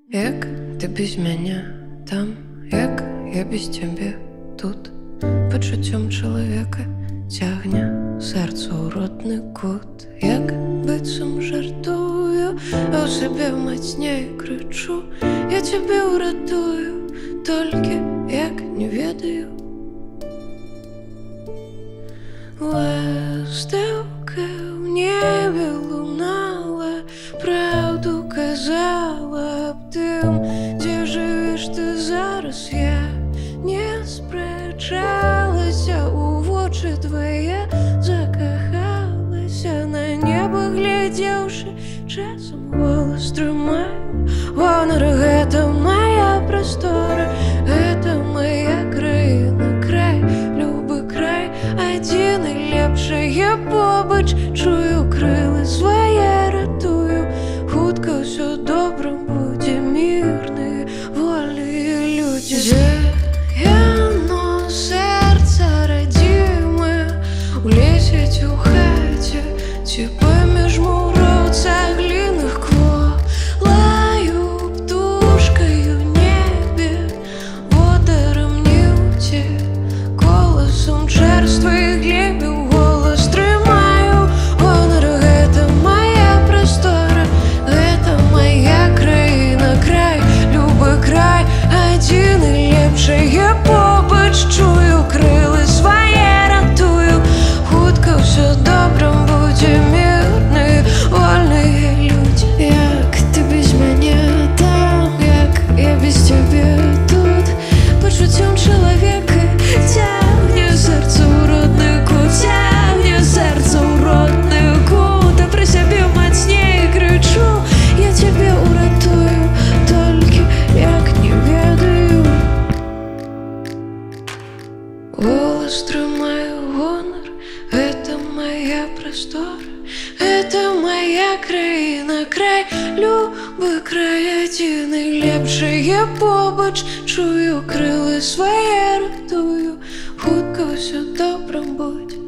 Як ти без мяне там, як я без цябе тут, пачуццём чалавека цягне сэрца ў родны кут. Як быццам жартую, а ў сабе мацней крычу: я цябе ўратую, толькі як не ведаю. Ластаўка ў небе лунала, правду казала аб тым, дзе жывеш ты зараз. Я не спрачалася, у вочы твае закахалася, на неба глядзеўшы, часам голас трымаю. Гонар — гэта моя прастора, гэта моя краіна, край, любы край, адзін і лепшае побач. Чую крылы свае, ратую, хутка ўсё добра будзе, мірныя, вольныя людзі. Дзе яно, сэрца радзімае, у лесе ці ў хаце, ці паміж муроў цагліных кво. Лаю птушкаю небе, водарам нюці, коласам чэрствай глебе ў голас трымаю. Гонар — гэта моя прастора, гэта моя краіна, край, любы край, адзін і лепшае побач. Чую крылы свае, ратую, хутка ўсё добра будзе, мірныя, вольныя людзі. Як ты без мяне там, як я без цябе тут, пачуццём чалавека цягне сэрца ў родны кут, цягне сэрца ў родны кут. А пра сябе мацней крычу: я цябе ўратую, толькі як не ведаю. Голас трымаю, гонар — гэта моя прастора, гэта моя краіна, край, любы край, адзін і лепшае побач. Чую крылы свае, ратую, хутка ўсё добра будзе.